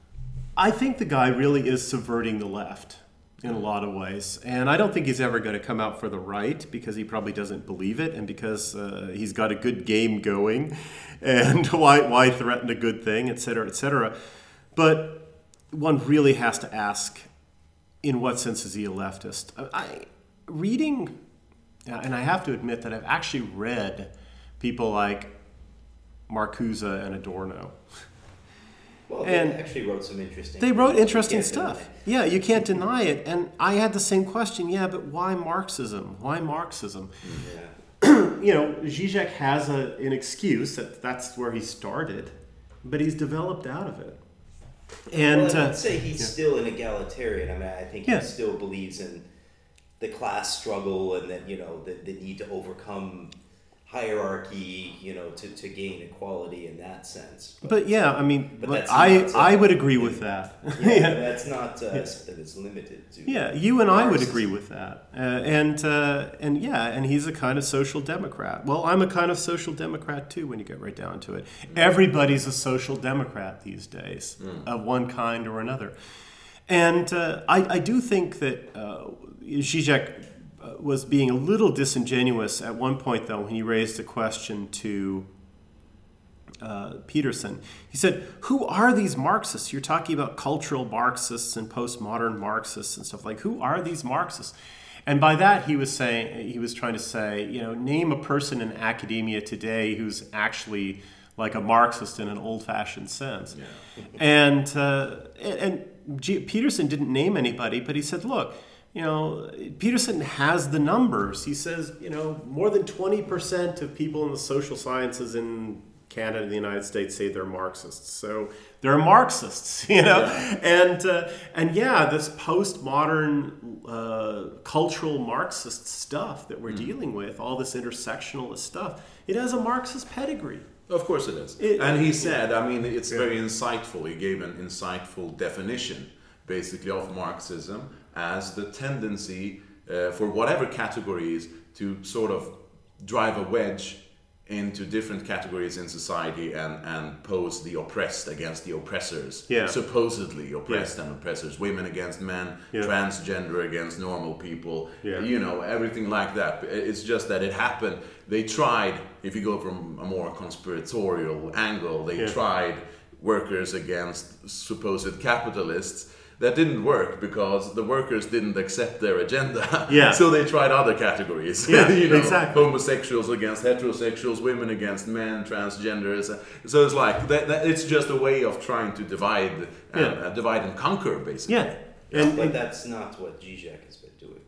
I think the guy really is subverting the left in a lot of ways. And I don't think he's ever going to come out for the right, because he probably doesn't believe it, and because uh, he's got a good game going, and why why threaten a good thing, et cetera, et cetera. But one really has to ask, in what sense is he a leftist? I, reading, and I have to admit that I've actually read people like Marcuse and Adorno. Well, they and actually wrote some interesting They wrote interesting stuff. Yeah, you can't deny it. And I had the same question. Yeah, but why Marxism? Why Marxism? Yeah. You know, Zizek has a, an excuse that that's where he started, but he's developed out of it. And well, I'd uh, say he's yeah. still an egalitarian. I mean, I think he yeah. still believes in the class struggle, and that, you know, the, the need to overcome hierarchy, you know, to, to gain equality in that sense. But, but yeah, I mean, but, but I not, I would agree with that. Yeah, yeah. That's not uh, yeah. something that's limited to. Yeah, you and Marxism. I would agree with that. Uh, and uh, and yeah, and he's a kind of social democrat. Well, I'm a kind of social democrat too, when you get right down to it. Mm. Everybody's a social democrat these days, mm. of one kind or another. And uh, I, I do think that uh, Zizek was being a little disingenuous at one point, though, when he raised a question to uh, Peterson. He said, who are these Marxists? You're talking about cultural Marxists and postmodern Marxists and stuff. Like, who are these Marxists? And by that, he was saying, he was trying to say, you know, name a person in academia today who's actually like a Marxist in an old-fashioned sense. Yeah. and uh, and G- Peterson didn't name anybody, but he said, look, you know, Peterson has the numbers. He says, you know, more than twenty percent of people in the social sciences in Canada and the United States say they're Marxists. So they're Marxists, you know. Yeah. And, uh, and yeah, this postmodern uh, cultural Marxist stuff that we're mm. dealing with, all this intersectionalist stuff, it has a Marxist pedigree. Of course it is. It, and he said, I mean, it's yeah. very insightful. He gave an insightful definition, basically, of Marxism as the tendency uh, for whatever categories to sort of drive a wedge into different categories in society and, and pose the oppressed against the oppressors. Yeah. Supposedly oppressed yeah. and oppressors. Women against men, yeah. transgender against normal people, yeah. you know, everything like that. It's just that it happened. They tried, if you go from a more conspiratorial angle, they yeah. tried workers against supposed capitalists. that didn't work because the workers didn't accept their agenda. Yeah. So they tried other categories. Yeah, you know, exactly. Homosexuals against heterosexuals, women against men, transgenders. So it's like that, that it's just a way of trying to divide and Yeah. uh, divide and conquer, basically. Yeah. And, But and that's not what Zizek has been doing.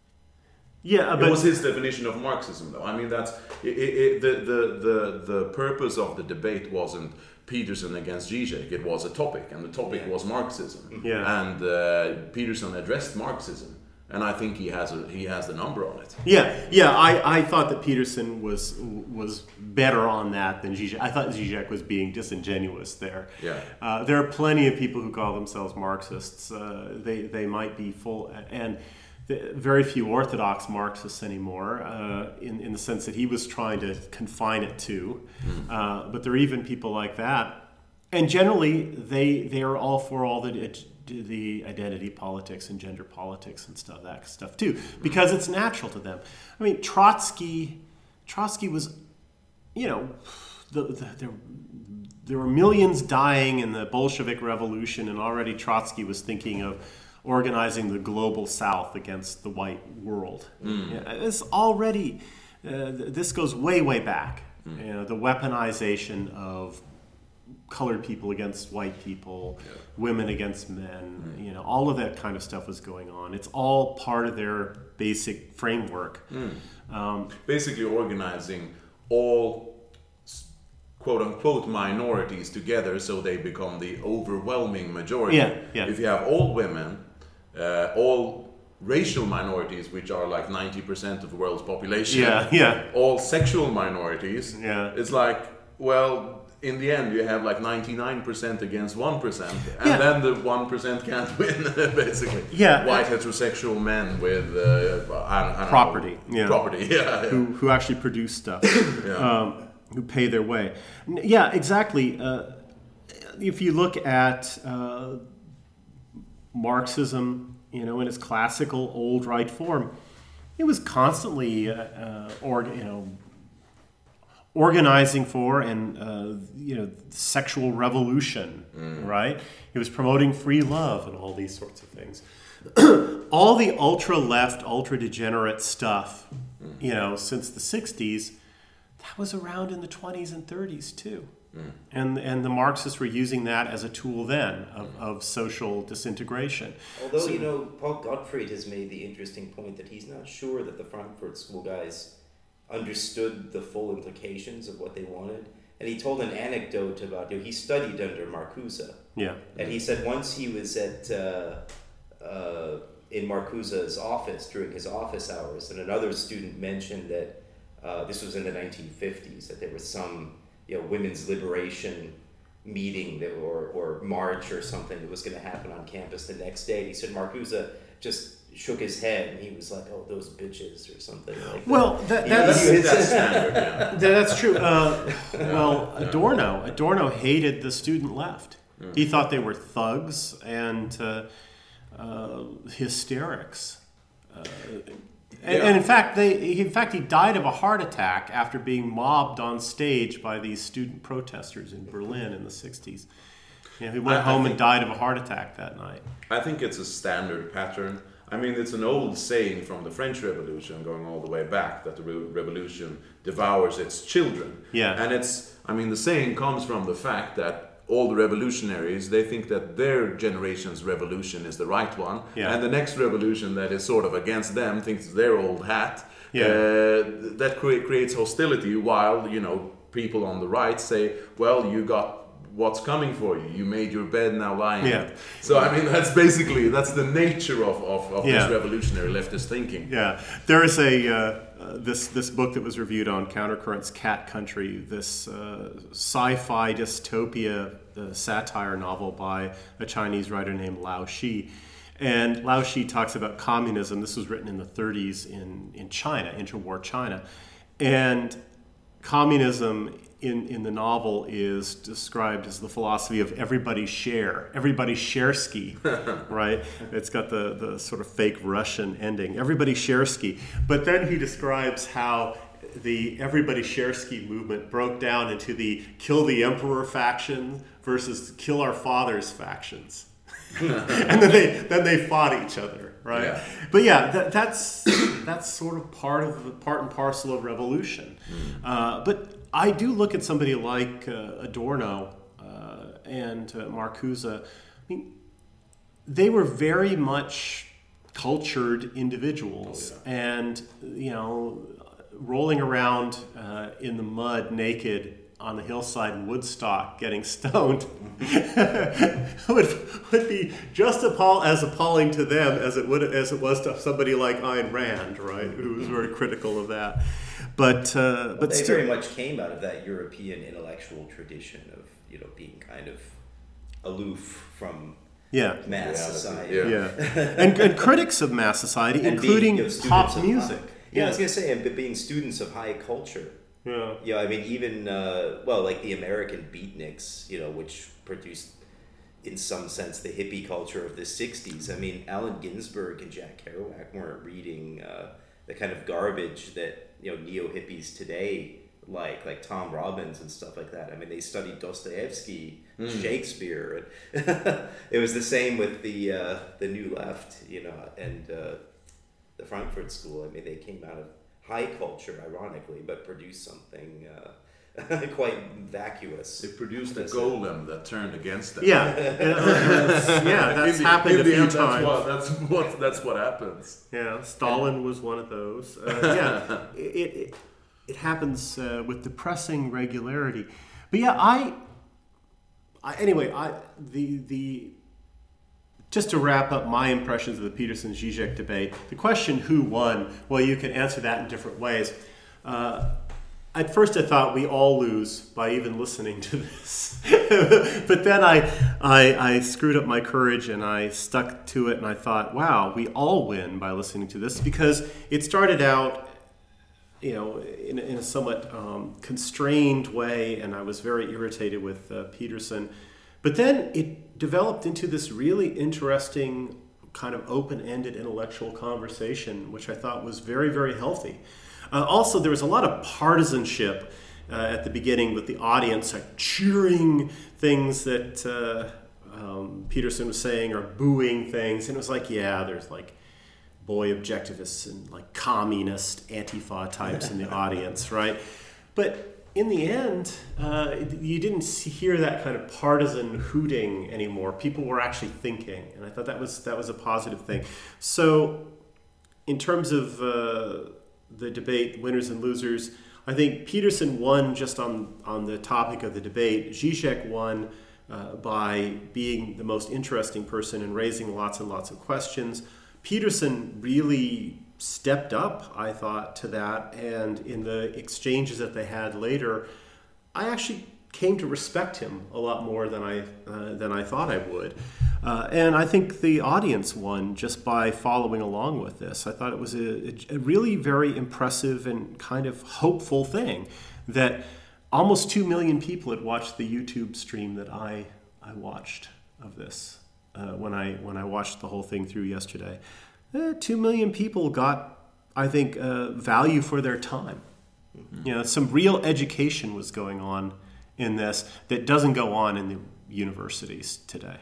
yeah, It but was his definition of Marxism, though. I mean, that's it, it, the, the the the purpose of the debate wasn't Peterson against Zizek. It was a topic, and the topic Yeah. was Marxism. Yeah. And uh, Peterson addressed Marxism, and I think he has a, he has the number on it. yeah, yeah. I, I thought that Peterson was was better on that than Zizek. I thought Zizek was being disingenuous there. Yeah. Uh, there are plenty of people who call themselves Marxists. Uh, they they might be full and. The, very few orthodox Marxists anymore, uh, in, in the sense that he was trying to confine it to. Mm. Uh, but there are even people like that. And generally, they they are all for all the, the identity politics and gender politics and stuff, that stuff too, because it's natural to them. I mean, Trotsky, Trotsky was, you know, the, the, there, there were millions dying in the Bolshevik Revolution, and already Trotsky was thinking of organizing the global South against the white world. Mm. Yeah, it's already, uh, this goes way, way back. Mm. You know, the weaponization of colored people against white people, yeah. women against men, mm. you know, all of that kind of stuff was going on. It's all part of their basic framework. Mm. Um, Basically organizing all quote-unquote minorities together so they become the overwhelming majority. Yeah, yeah. If you have all women, uh, all racial minorities, which are like ninety percent of the world's population, yeah, yeah. all sexual minorities, yeah. it's like, well, in the end you have like ninety-nine percent against one percent, and yeah. then the one percent can't win, basically. Yeah. White heterosexual men with uh, I don't, I don't property, know, yeah. property, yeah, yeah. Who, who actually produce stuff. yeah. Um, who pay their way. Yeah, exactly. Uh, if you look at uh, Marxism, you know, in its classical old right form, it was constantly, uh, uh, or, you know, organizing for and uh, you know, sexual revolution, mm. right? It was promoting free love and all these sorts of things. All the ultra left, ultra degenerate stuff, mm. you know, since the sixties. That was around in the twenties and thirties too. Mm. And and the Marxists were using that as a tool then of, mm. of social disintegration. Although, so, you know, Paul Gottfried has made the interesting point that he's not sure that the Frankfurt School guys understood the full implications of what they wanted. And he told an anecdote about, you know, he studied under Marcuse. Yeah. And he said once he was at uh, uh, in Marcuse's office during his office hours, and another student mentioned that Uh, this was in the nineteen fifties, that there was some, you know, women's liberation meeting that, or, or march or something that was going to happen on campus the next day. And he said Marcuse just shook his head and he was like, "Oh, those bitches," or something like that. Well, that, that's, he, he, that's standard. Yeah. That's true. Uh, well, Adorno, Adorno hated the student left. Mm. He thought they were thugs and uh, uh, hysterics. Uh, And, yeah. and in fact, they in fact he died of a heart attack after being mobbed on stage by these student protesters in Berlin in the sixties. You know, he went I, home I think, and died of a heart attack that night. I think it's a standard pattern. I mean, it's an old saying from the French Revolution, going all the way back, that the re- revolution devours its children. Yeah. And it's, I mean, the saying comes from the fact that all the revolutionaries, they think that their generation's revolution is the right one, yeah. and the next revolution that is sort of against them thinks it's their old hat. Yeah. Uh, that cre- creates hostility, while, you know, people on the right say, well, you got what's coming for you. You made your bed, now lie in yeah. it. So, I mean, that's basically, that's the nature of, of, of yeah. this revolutionary leftist thinking. Yeah. There is a, uh, uh, this, this book that was reviewed on Countercurrents, Cat Country, this uh, sci-fi dystopia uh, satire novel by a Chinese writer named Lao Shi. And Lao Shi talks about communism. This was written in the thirties in, in China, interwar China. And communism in, in the novel is described as the philosophy of everybody share, everybody shareski, right? It's got the, the sort of fake Russian ending, everybody shareski. But then he describes how the everybody shareski movement broke down into the kill the emperor faction versus kill our fathers factions. and then they then they fought each other, right? Yeah. But yeah, that, that's that's sort of part of the part and parcel of revolution. Mm. Uh, but I do look at somebody like uh, Adorno uh, and uh, Marcuse. I mean, they were very much cultured individuals, oh, yeah. and you know, rolling around uh, in the mud naked on the hillside in Woodstock getting stoned would, would be just appall- as appalling to them as it would as it was to somebody like Ayn Rand, right, who was very critical of that. But uh, well, but they still, very much came out of that European intellectual tradition of, you know, being kind of aloof from yeah. mass yeah, society. Yeah, yeah. and, and critics of mass society, and including being, you know, pop music. High, yeah, yeah, I was gonna say, and being students of high culture. Yeah. Yeah, I mean, even, uh, well, like the American beatniks, you know, which produced, in some sense, the hippie culture of the sixties. I mean, Allen Ginsberg and Jack Kerouac weren't reading uh, the kind of garbage that, you know, neo-hippies today like, like Tom Robbins and stuff like that. I mean, they studied Dostoevsky, mm. Shakespeare. And it was the same with the uh, the New Left, you know, and uh, the Frankfurt School. I mean, they came out of high culture, ironically, but produced something uh, quite vacuous. They produced a golem that turned against them. Yeah, that's, yeah, that's the, happened a few end, times. That's what, that's what that's what happens. Yeah, Stalin and, was one of those. Uh, yeah, it, it it happens uh, with depressing regularity. But yeah, I, I anyway, I the the. Just to wrap up my impressions of the Peterson-Zizek debate, the question who won, well, you can answer that in different ways. Uh, at first I thought we all lose by even listening to this. But then I, I, I screwed up my courage and I stuck to it and I thought, wow, we all win by listening to this, because it started out, you know, in, in a somewhat um, constrained way, and I was very irritated with uh, Peterson. But then it developed into this really interesting kind of open-ended intellectual conversation, which I thought was very, very healthy. Uh, also, there was a lot of partisanship uh, at the beginning with the audience like cheering things that uh, um, Peterson was saying or booing things. And it was like, yeah, there's like boy objectivists and like communist Antifa types in the audience, right? But in the end, uh, you didn't see, hear that kind of partisan hooting anymore. People were actually thinking, and I thought that was that was a positive thing. So, in terms of uh, the debate, winners and losers, I think Peterson won just on on the topic of the debate. Zizek won uh, by being the most interesting person and raising lots and lots of questions. Peterson really stepped up, I thought, to that, and in the exchanges that they had later, I actually came to respect him a lot more than I uh, than I thought I would. Uh, and I think the audience won just by following along with this. I thought it was a, a really very impressive and kind of hopeful thing that almost two million people had watched the YouTube stream that I I watched of this uh, when I when I watched the whole thing through yesterday. Uh, two million people got, I think, uh, value for their time. Mm-hmm. You know, some real education was going on in this that doesn't go on in the universities today.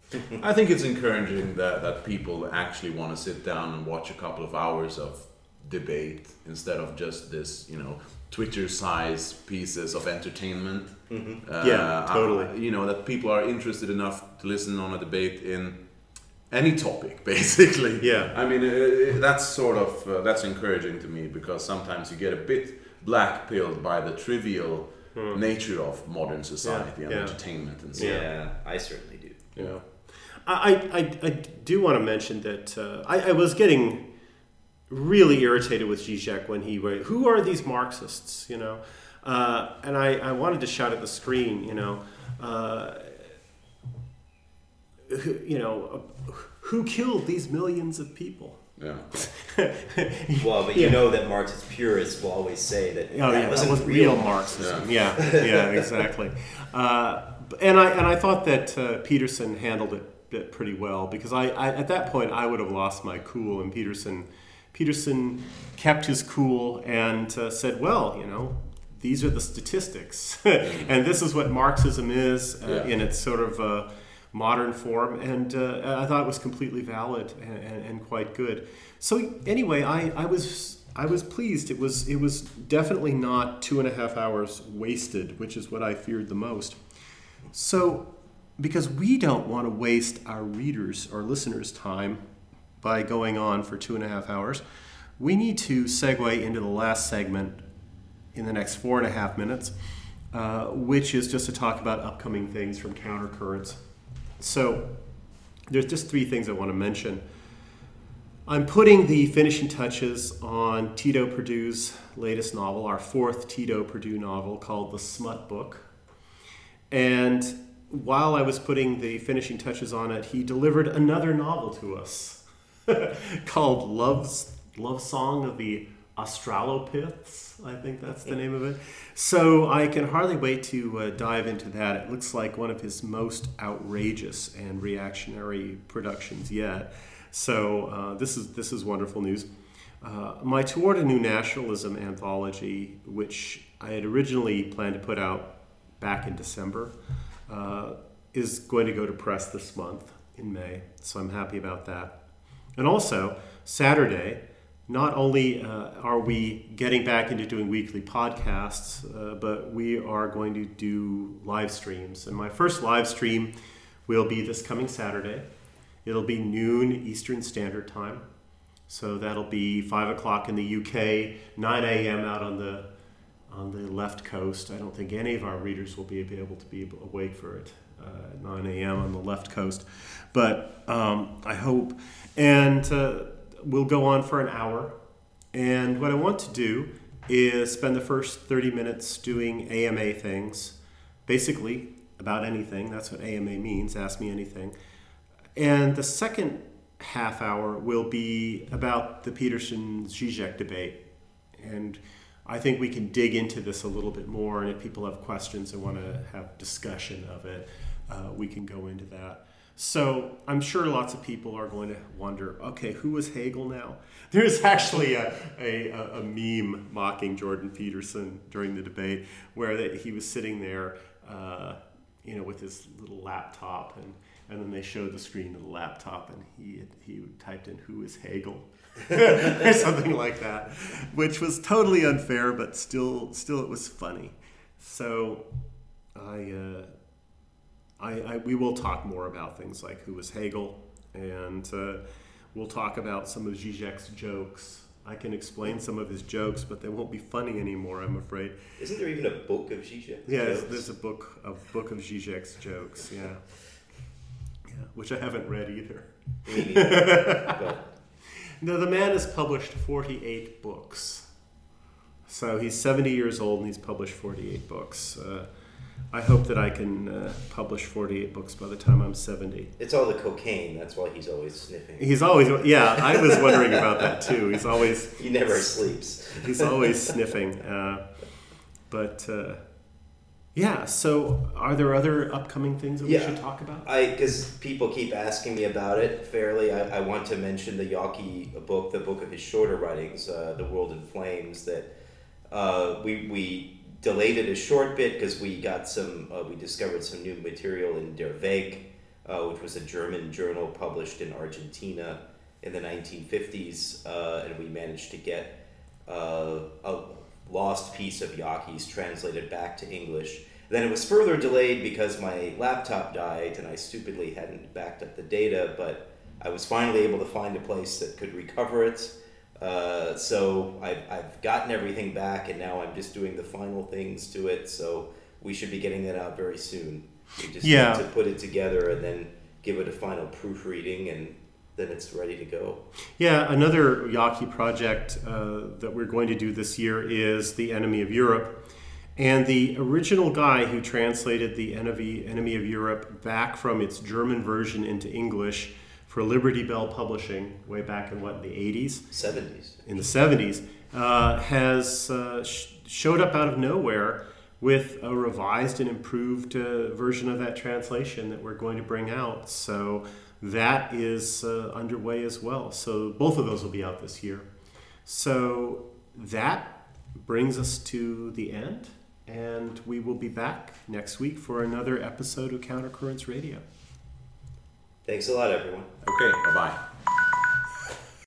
I think it's encouraging that, that people actually want to sit down and watch a couple of hours of debate instead of just this, you know, Twitter-sized pieces of entertainment. Mm-hmm. Uh, yeah, totally. Uh, you know, that people are interested enough to listen on a debate in any topic, basically. Yeah. I mean, uh, that's sort of, uh, that's encouraging to me, because sometimes you get a bit black-pilled by the trivial hmm. nature of modern society yeah. and yeah. entertainment and so on. Yeah, I certainly do. Yeah. I, I, I do want to mention that uh, I, I was getting really irritated with Zizek when he wrote, who are these Marxists, you know? Uh, and I, I wanted to shout at the screen, you know, uh, who, you know, uh, who killed these millions of people? Yeah. Well, but you yeah. know that Marxist purists will always say that oh, that yeah, wasn't that was real, real Marxism. Yeah, yeah, yeah exactly. Uh, and I and I thought that uh, Peterson handled it, it pretty well, because I, I at that point I would have lost my cool, and Peterson Peterson kept his cool and uh, said, well, you know, these are the statistics, and this is what Marxism is uh, yeah. in its sort of uh, modern form, and uh, I thought it was completely valid and, and, and quite good. So anyway, I, I was I was pleased. It was it was definitely not two and a half hours wasted, which is what I feared the most. So because we don't want to waste our readers or listeners' time by going on for two and a half hours, we need to segue into the last segment in the next four and a half minutes, uh, which is just to talk about upcoming things from Countercurrents. So there's just three things I want to mention. I'm putting the finishing touches on Tito Purdue's latest novel, our fourth Tito Purdue novel called The Smut Book. And while I was putting the finishing touches on it, he delivered another novel to us called Love's, Love Song of the Australopiths. I think that's the name of it. So I can hardly wait to uh, dive into that. It looks like one of his most outrageous and reactionary productions yet. So uh, this is this is wonderful news. Uh, my Toward a New Nationalism anthology, which I had originally planned to put out back in December, uh, is going to go to press this month in May. So I'm happy about that. And also, Saturday, not only uh, are we getting back into doing weekly podcasts, uh, but we are going to do live streams. And my first live stream will be this coming Saturday. It'll be noon Eastern Standard Time. So that'll be five o'clock in the U K, nine a.m. out on the on the left coast. I don't think any of our readers will be able to be awake for it uh, at nine a.m. on the left coast. But um, I hope. And uh, we'll go on for an hour. And what I want to do is spend the first thirty minutes doing A M A things, basically about anything. That's what A M A means, ask me anything. And the second half hour will be about the Peterson-Zizek debate. And I think we can dig into this a little bit more, and if people have questions and want to have discussion of it, uh, we can go into that. So I'm sure lots of people are going to wonder, okay, who was Hegel now? There's actually a, a, a meme mocking Jordan Peterson during the debate where they, he was sitting there uh, you know, with his little laptop, and, and then they showed the screen of the laptop, and he had, he typed in, who is Hegel? or something like that, which was totally unfair, but still still it was funny. So I... Uh, I, I, we will talk more about things like who was Hegel, and uh, we'll talk about some of Zizek's jokes. I can explain some of his jokes, but they won't be funny anymore, I'm afraid. Isn't there even a book of Zizek's yeah, jokes? Yeah, there's a book, a book of Zizek's jokes, yeah. yeah, which I haven't read either. Me neither. But... No, the man has published forty-eight books. So he's seventy years old, and he's published forty-eight books. Uh, I hope that I can uh, publish forty-eight books by the time I'm seventy. It's all the cocaine. That's why he's always sniffing. He's always, yeah, I was wondering about that too. He's always... He never sleeps. He's always sniffing. Uh, but, uh, yeah, so are there other upcoming things that yeah, we should talk about? I Because people keep asking me about it fairly. I, I want to mention the Yockey book, the book of his shorter writings, uh, The World in Flames, that uh, we... we delayed it a short bit because we got some, uh, we discovered some new material in Der Weg, uh, which was a German journal published in Argentina in the nineteen fifties, uh, and we managed to get uh, a lost piece of Yockey's translated back to English. Then it was further delayed because my laptop died and I stupidly hadn't backed up the data, but I was finally able to find a place that could recover it. Uh, so I've, I've gotten everything back, and now I'm just doing the final things to it, so we should be getting that out very soon. We just yeah. need to put it together and then give it a final proofreading, and then it's ready to go. Yeah, another Yockey project uh, that we're going to do this year is The Enemy of Europe. And the original guy who translated The Enemy, Enemy of Europe back from its German version into English for Liberty Bell Publishing way back in, what, the eighties? seventies. In the seventies, uh, has uh, sh- showed up out of nowhere with a revised and improved uh, version of that translation that we're going to bring out. So that is uh, underway as well. So both of those will be out this year. So that brings us to the end, and we will be back next week for another episode of Countercurrents Radio. Thanks a lot, everyone. Okay, bye bye.